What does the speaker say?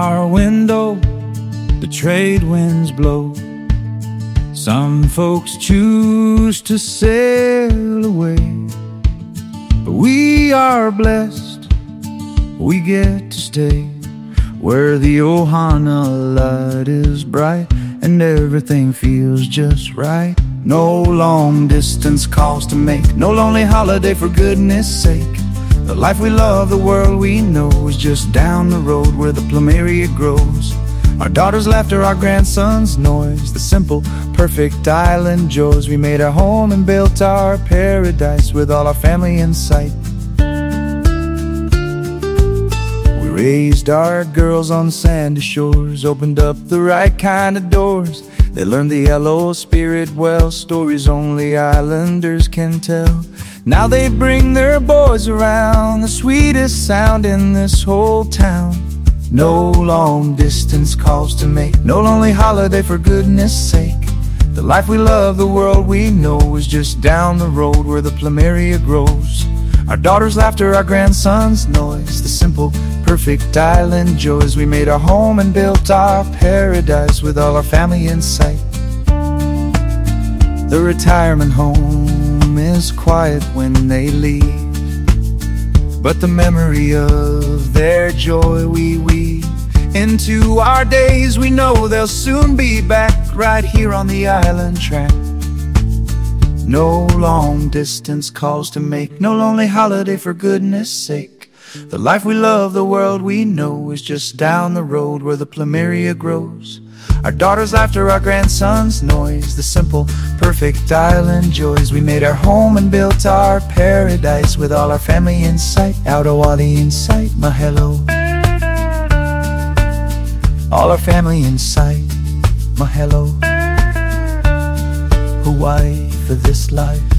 our window, the trade winds blow. Some folks choose to sail away, but we are blessed, we get to stay where the Ohana light is bright and everything feels just right. No long distance calls to make, no lonely holiday for goodness sake. The life we love, the world we know is just down the road where the plumeria grows. Our daughter's laughter, our grandson's noise, the simple, perfect island joys. We made our home and built our paradise with all our family in sight. We raised our girls on sandy shores, opened up the right kind of doors. They learned the yellow spirit well, stories only islanders can tell. Now they bring their boys around, the sweetest sound in this whole town. No long distance calls to make, no lonely holiday for goodness sake. The life we love, the world we know is just down the road where the plumeria grows. Our daughter's laughter, our grandson's noise, the simple, perfect island joys. We made our home and built our paradise with all our family in sight. The retirement home is quiet when they leave, but the memory of their joy we weave into our days. We know they'll soon be back right here on the island track. No long distance calls to make, no lonely holiday for goodness sake. The life we love, the world we know is just down the road where the plumeria grows. Our daughter's laughter, our grandson's noise, the simple, perfect island joys. We made our home and built our paradise with all our family in sight. Aotawali in sight, mahelo. All our family in sight, mahelo. Hawaii for this life.